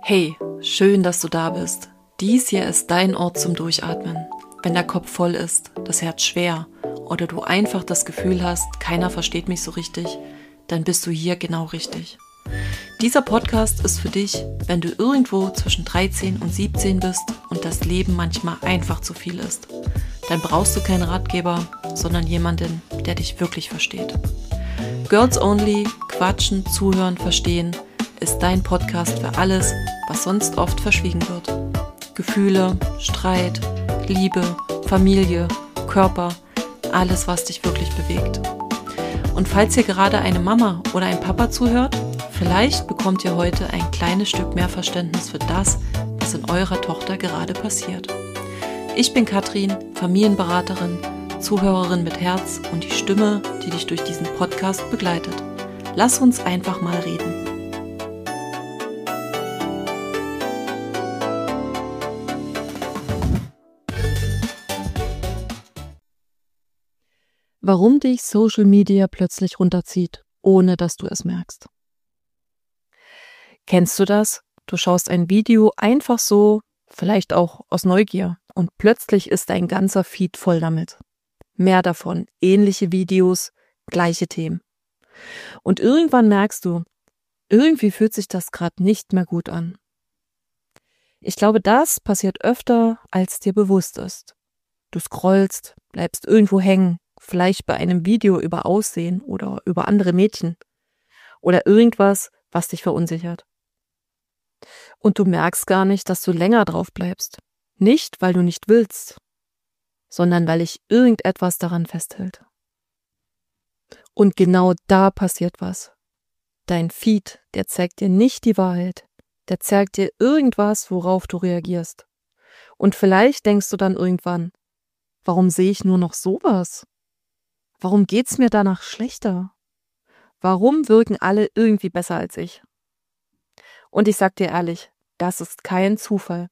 Hey, schön, dass du da bist. Dies hier ist dein Ort zum Durchatmen. Wenn der Kopf voll ist, das Herz schwer oder du einfach das Gefühl hast, keiner versteht mich so richtig, dann bist du hier genau richtig. Dieser Podcast ist für dich, wenn du irgendwo zwischen 13 und 17 bist und das Leben manchmal einfach zu viel ist. Dann brauchst du keinen Ratgeber, sondern jemanden, der dich wirklich versteht. Girls Only, Quatschen, Zuhören, Verstehen ist dein Podcast für alles, was sonst oft verschwiegen wird. Gefühle, Streit, Liebe, Familie, Körper, alles, was dich wirklich bewegt. Und falls hier gerade eine Mama oder ein Papa zuhört, vielleicht bekommt ihr heute ein kleines Stück mehr Verständnis für das, was in eurer Tochter gerade passiert. Ich bin Katrin, Familienberaterin, Zuhörerin mit Herz und die Stimme, die dich durch diesen Podcast begleitet. Lass uns einfach mal reden. Warum dich Social Media plötzlich runterzieht, ohne dass du es merkst. Kennst du das? Du schaust ein Video einfach so, vielleicht auch aus Neugier, und plötzlich ist dein ganzer Feed voll damit. Mehr davon, ähnliche Videos, gleiche Themen. Und irgendwann merkst du, irgendwie fühlt sich das gerade nicht mehr gut an. Ich glaube, das passiert öfter, als dir bewusst ist. Du scrollst, bleibst irgendwo hängen, vielleicht bei einem Video über Aussehen oder über andere Mädchen oder irgendwas, was dich verunsichert. Und du merkst gar nicht, dass du länger drauf bleibst. Nicht, weil du nicht willst, sondern weil dich irgendetwas daran festhält. Und genau da passiert was. Dein Feed, der zeigt dir nicht die Wahrheit. Der zeigt dir irgendwas, worauf du reagierst. Und vielleicht denkst du dann irgendwann, warum sehe ich nur noch sowas? Warum geht's mir danach schlechter? Warum wirken alle irgendwie besser als ich? Und ich sag dir ehrlich, das ist kein Zufall.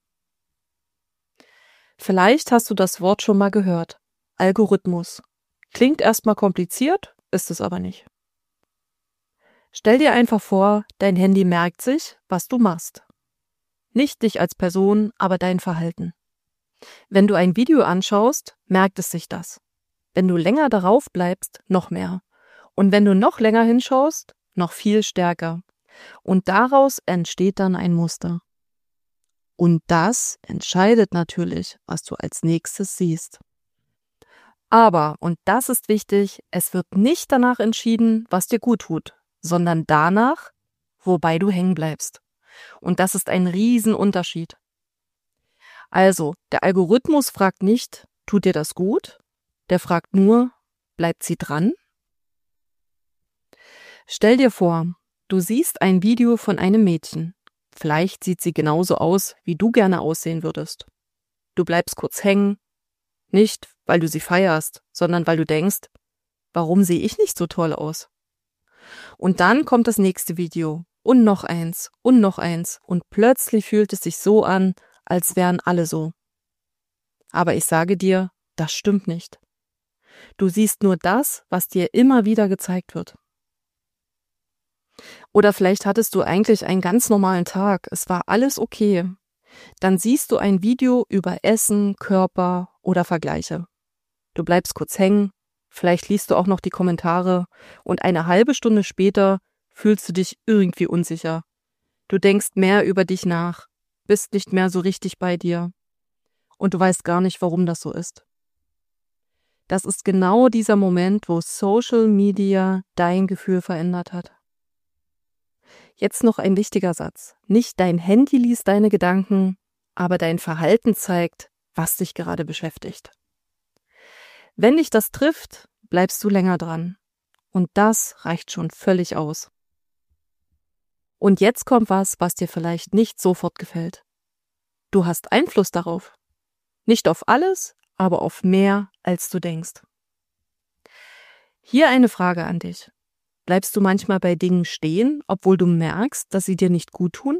Vielleicht hast du das Wort schon mal gehört. Algorithmus. Klingt erstmal kompliziert, ist es aber nicht. Stell dir einfach vor, dein Handy merkt sich, was du machst. Nicht dich als Person, aber dein Verhalten. Wenn du ein Video anschaust, merkt es sich das. Wenn du länger darauf bleibst, noch mehr. Und wenn du noch länger hinschaust, noch viel stärker. Und daraus entsteht dann ein Muster. Und das entscheidet natürlich, was du als nächstes siehst. Aber, und das ist wichtig, es wird nicht danach entschieden, was dir gut tut, sondern danach, wobei du hängen bleibst. Und das ist ein Riesenunterschied. Also, der Algorithmus fragt nicht, tut dir das gut? Der fragt nur, bleibt sie dran? Stell dir vor, du siehst ein Video von einem Mädchen. Vielleicht sieht sie genauso aus, wie du gerne aussehen würdest. Du bleibst kurz hängen, nicht weil du sie feierst, sondern weil du denkst, warum sehe ich nicht so toll aus? Und dann kommt das nächste Video und noch eins und plötzlich fühlt es sich so an, als wären alle so. Aber ich sage dir, das stimmt nicht. Du siehst nur das, was dir immer wieder gezeigt wird. Oder vielleicht hattest du eigentlich einen ganz normalen Tag, es war alles okay. Dann siehst du ein Video über Essen, Körper oder Vergleiche. Du bleibst kurz hängen, vielleicht liest du auch noch die Kommentare und eine halbe Stunde später fühlst du dich irgendwie unsicher. Du denkst mehr über dich nach, bist nicht mehr so richtig bei dir und du weißt gar nicht, warum das so ist. Das ist genau dieser Moment, wo Social Media dein Gefühl verändert hat. Jetzt noch ein wichtiger Satz. Nicht dein Handy liest deine Gedanken, aber dein Verhalten zeigt, was dich gerade beschäftigt. Wenn dich das trifft, bleibst du länger dran. Und das reicht schon völlig aus. Und jetzt kommt was dir vielleicht nicht sofort gefällt. Du hast Einfluss darauf. Nicht auf alles, aber auf mehr, als du denkst. Hier eine Frage an dich. Bleibst du manchmal bei Dingen stehen, obwohl du merkst, dass sie dir nicht gut tun?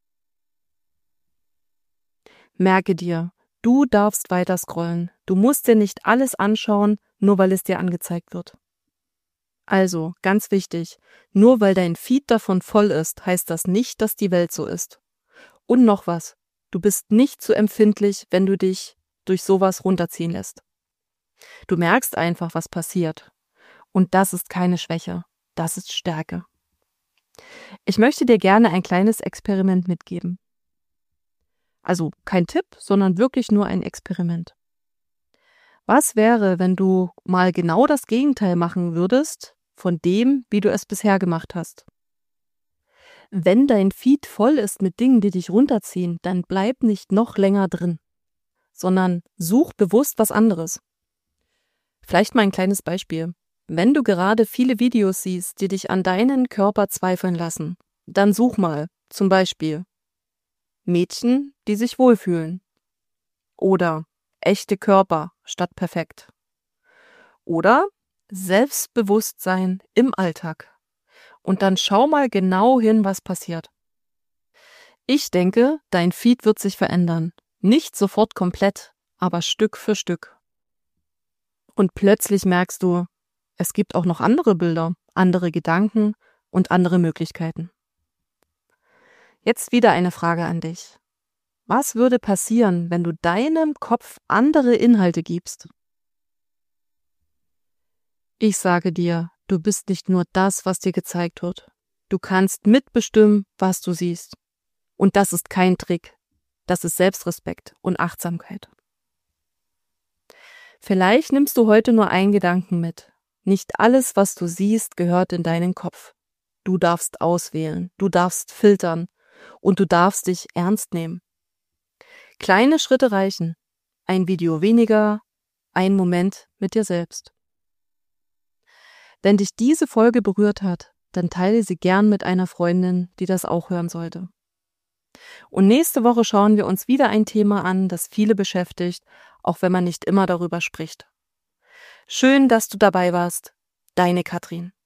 Merke dir, du darfst weiter scrollen. Du musst dir nicht alles anschauen, nur weil es dir angezeigt wird. Also, ganz wichtig, nur weil dein Feed davon voll ist, heißt das nicht, dass die Welt so ist. Und noch was, du bist nicht zu empfindlich, wenn du dich durch sowas runterziehen lässt. Du merkst einfach, was passiert. Und das ist keine Schwäche, das ist Stärke. Ich möchte dir gerne ein kleines Experiment mitgeben. Also kein Tipp, sondern wirklich nur ein Experiment. Was wäre, wenn du mal genau das Gegenteil machen würdest von dem, wie du es bisher gemacht hast? Wenn dein Feed voll ist mit Dingen, die dich runterziehen, dann bleib nicht noch länger drin, sondern such bewusst was anderes. Vielleicht mal ein kleines Beispiel. Wenn du gerade viele Videos siehst, die dich an deinen Körper zweifeln lassen, dann such mal, zum Beispiel Mädchen, die sich wohlfühlen. Oder echte Körper statt perfekt. Oder Selbstbewusstsein im Alltag. Und dann schau mal genau hin, was passiert. Ich denke, dein Feed wird sich verändern. Nicht sofort komplett, aber Stück für Stück. Und plötzlich merkst du, es gibt auch noch andere Bilder, andere Gedanken und andere Möglichkeiten. Jetzt wieder eine Frage an dich. Was würde passieren, wenn du deinem Kopf andere Inhalte gibst? Ich sage dir, du bist nicht nur das, was dir gezeigt wird. Du kannst mitbestimmen, was du siehst. Und das ist kein Trick. Das ist Selbstrespekt und Achtsamkeit. Vielleicht nimmst du heute nur einen Gedanken mit. Nicht alles, was du siehst, gehört in deinen Kopf. Du darfst auswählen, du darfst filtern und du darfst dich ernst nehmen. Kleine Schritte reichen. Ein Video weniger, ein Moment mit dir selbst. Wenn dich diese Folge berührt hat, dann teile sie gern mit einer Freundin, die das auch hören sollte. Und nächste Woche schauen wir uns wieder ein Thema an, das viele beschäftigt, auch wenn man nicht immer darüber spricht. Schön, dass du dabei warst. Deine Katrin.